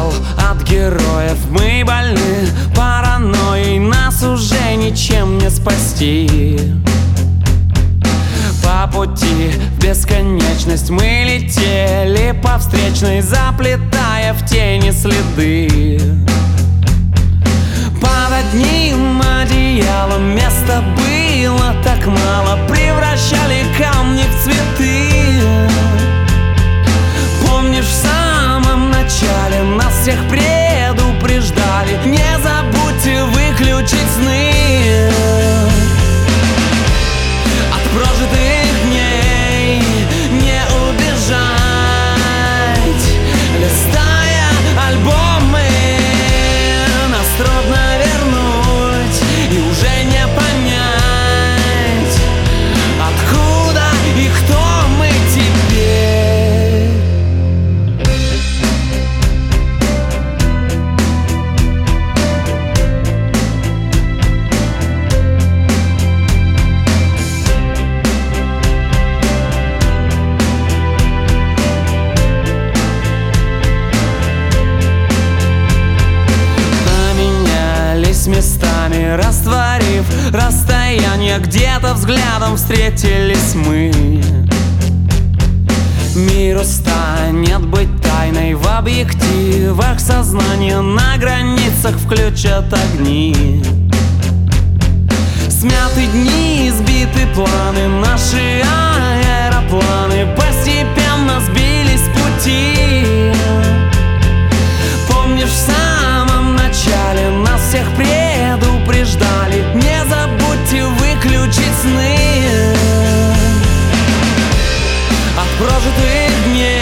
ушел от героев. Мы больны паранойей, нас уже ничем не спасти. По пути в бесконечность мы летели по встречной, заплетая в тени следы. Под одним одеялом места было так мало, превращали камни в цветы. Помнишь, в самом начале нас всех предупреждали: не забудьте выключить сны. От прожитых дней не убежать, листая альбомы, нас трудно вернуть и уже не понять, откуда и кто мы теперь. Местами растворив расстояние, где-то взглядом встретились мы. Миру станет быть тайной в объективах сознания, на границах включат огни. Смяты дни, сбиты планы, наши аэропланы постепенно сбились с пути. Помнишь, в самом начале нас всех предупреждали: не забудьте выключить сны. От прожитых дней